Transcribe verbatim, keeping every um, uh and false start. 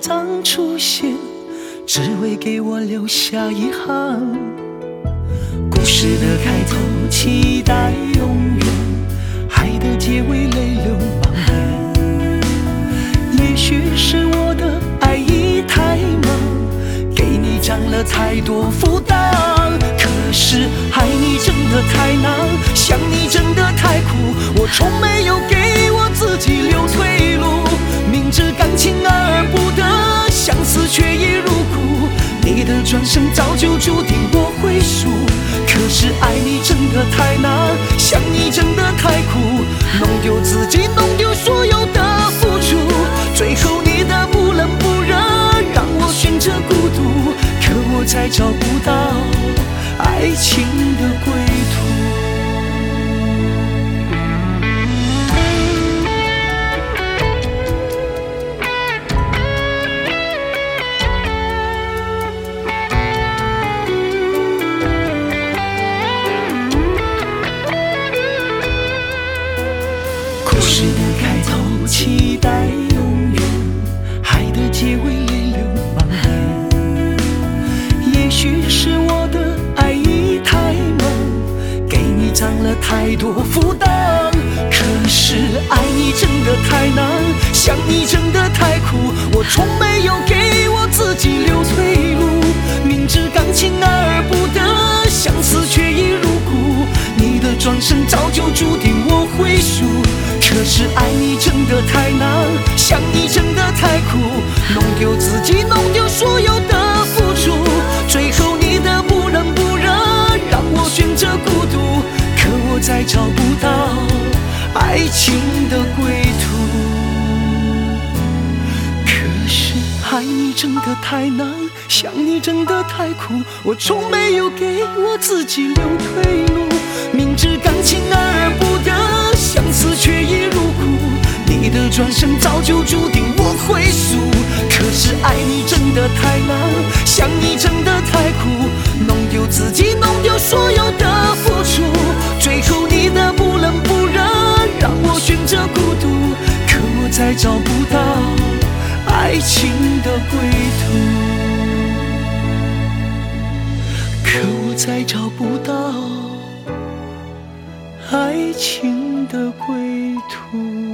脏出现，只为给我留下遗憾。故事的开头期待永远，爱的结尾泪流满面。也许是我的爱意太忙，给你长了太多负担。可是爱你真的太难，想你真的太苦，我从没有给我自己留退路。明知感情爱而不得，相思却已入骨，你的转身早就注定我会输。可是爱你真的太难，想你真的太苦，弄丢自己，弄丢所有的付出，最后你的不冷不热让我选择孤独，可我再找不到爱情的归途。故事的开头期待永远，爱的结尾泪流满面。也许是我的爱意太忙，给你长了太多负担。可是爱你真的太难，想你真的太苦，我从没有给我自己留退路。明知感情爱而不得，相思却已入骨，你的转身早就注定我会输。可是爱你真的太难，想你真的太苦，弄丢自己，弄丢所有的付出，最后你的不冷不热让我选择孤独，可我再找不到爱情的归途。可是爱你真的太难，想你真的太苦，我从没有给我自己留退路。明知感情爱而不得，相思却已入骨，你的转身早就注定我会输。可是爱你真的太难，想你真的太苦，弄丢自己，弄丢所有的付出，最后你的不冷不热让我选择孤独，可我再找不到爱情的归途，可我再找不到爱情的归途。